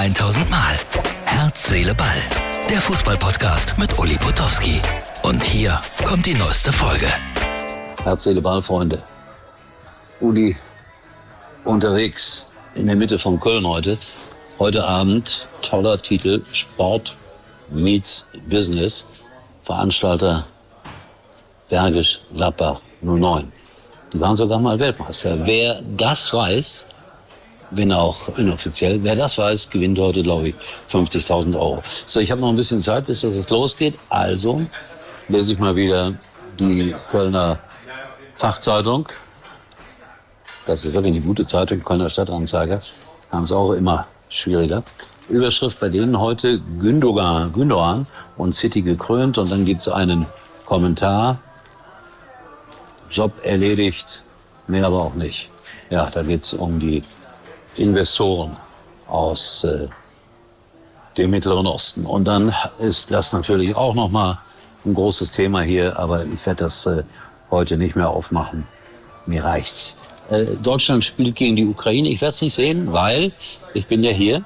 1000 Mal. Herz, Seele, Ball. Der Fußball-Podcast mit Uli Potowski. Und hier kommt die neueste Folge. Herz, Seele, Ball, Freunde. Uli unterwegs in der Mitte von Köln heute. Heute Abend toller Titel, Sport meets Business. Veranstalter Bergisch Gladbach 09. Die waren sogar mal Weltmeister. Wer das weiß, wenn auch inoffiziell, wer das weiß, gewinnt heute, glaube ich, 50.000 Euro. So, ich habe noch ein bisschen Zeit, bis das losgeht. Also lese ich mal wieder die Kölner Fachzeitung. Das ist wirklich eine gute Zeitung, Kölner Stadtanzeiger. Haben es auch immer schwieriger. Überschrift bei denen heute: Gündogan und City gekrönt. Und dann gibt es einen Kommentar: Job erledigt, mehr aber auch nicht. Ja, da geht es um die Investoren aus dem Mittleren Osten. Und dann ist das natürlich auch nochmal ein großes Thema hier, aber ich werde das heute nicht mehr aufmachen. Mir reicht's. Deutschland spielt gegen die Ukraine. Ich werde es nicht sehen, weil ich bin ja hier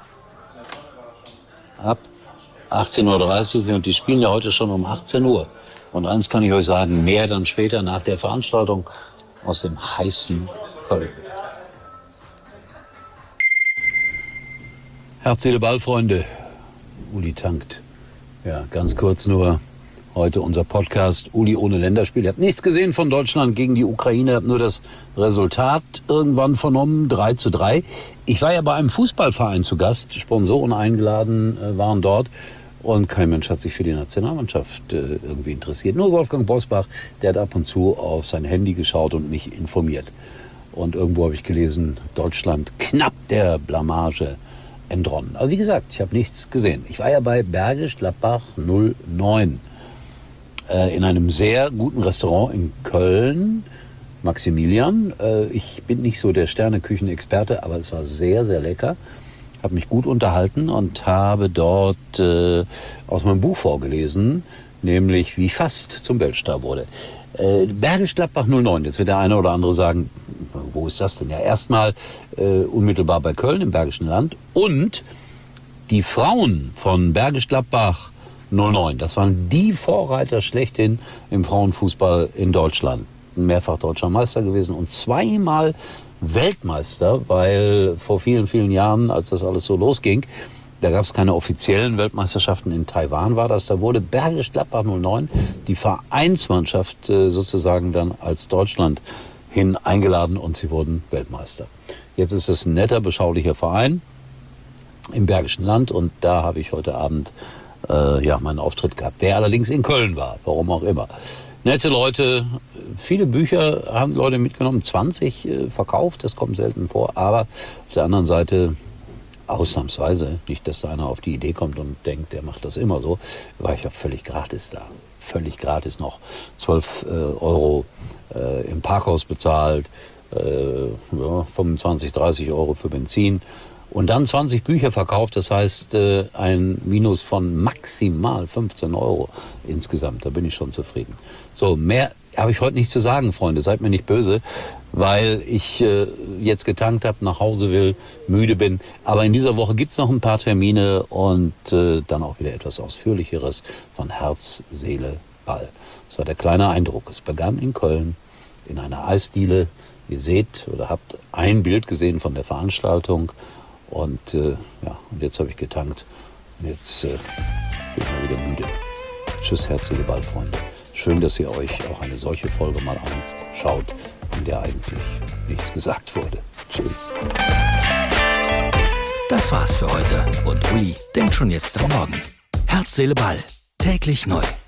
ab 18.30 Uhr und die spielen ja heute schon um 18 Uhr. Und eins kann ich euch sagen, mehr dann später nach der Veranstaltung aus dem heißen Köln. Herz, Seele, Ball, Freunde. Uli tankt. Ja, ganz kurz nur heute unser Podcast Uli ohne Länderspiel. Ich habe nichts gesehen von Deutschland gegen die Ukraine, habe nur das Resultat irgendwann vernommen, 3:3. Ich war ja bei einem Fußballverein zu Gast, Sponsoren eingeladen waren dort. Und kein Mensch hat sich für die Nationalmannschaft irgendwie interessiert. Nur Wolfgang Bosbach, der hat ab und zu auf sein Handy geschaut und mich informiert. Und irgendwo habe ich gelesen, Deutschland knapp der Blamage entronnen. Aber wie gesagt, ich habe nichts gesehen. Ich war ja bei Bergisch Gladbach 09 in einem sehr guten Restaurant in Köln, Maximilian. Ich bin nicht so der Sterneküchenexperte, aber es war sehr, sehr lecker. Habe mich gut unterhalten und habe dort aus meinem Buch vorgelesen, nämlich wie ich fast zum Weltstar wurde. Bergisch Gladbach 09, jetzt wird der eine oder andere sagen, wo ist das denn? Ja, erstmal unmittelbar bei Köln im Bergischen Land. Und die Frauen von Bergisch Gladbach 09, das waren die Vorreiter schlechthin im Frauenfußball in Deutschland. Mehrfach deutscher Meister gewesen und zweimal Weltmeister, weil vor vielen, vielen Jahren, als das alles so losging, da gab es keine offiziellen Weltmeisterschaften. In Taiwan war das. Da wurde Bergisch Gladbach 09, die Vereinsmannschaft sozusagen dann als Deutschland hin eingeladen und sie wurden Weltmeister. Jetzt ist es ein netter, beschaulicher Verein im Bergischen Land und da habe ich heute Abend meinen Auftritt gehabt, der allerdings in Köln war, warum auch immer. Nette Leute, viele Bücher haben Leute mitgenommen, 20 verkauft, das kommt selten vor, aber auf der anderen Seite ausnahmsweise, nicht, dass da einer auf die Idee kommt und denkt, der macht das immer so, war ich ja völlig gratis da. Völlig gratis noch 12 Euro im Parkhaus bezahlt, 25, 30 Euro für Benzin und dann 20 Bücher verkauft, das heißt ein Minus von maximal 15 Euro insgesamt, da bin ich schon zufrieden. So, mehr habe ich heute nicht zu sagen, Freunde, seid mir nicht böse, weil ich jetzt getankt habe, nach Hause will, müde bin. Aber in dieser Woche gibt's noch ein paar Termine und dann auch wieder etwas Ausführlicheres von Herz, Seele, Ball. Das war der kleine Eindruck. Es begann in Köln in einer Eisdiele. Ihr seht oder habt ein Bild gesehen von der Veranstaltung und und jetzt habe ich getankt und jetzt bin ich mal wieder müde. Tschüss, Herz, Seele, Ball, Freunde. Schön, dass ihr euch auch eine solche Folge mal anschaut, in der eigentlich nichts gesagt wurde. Tschüss. Das war's für heute und Uli denkt schon jetzt am Morgen. Herz, Seele, Ball. Täglich neu.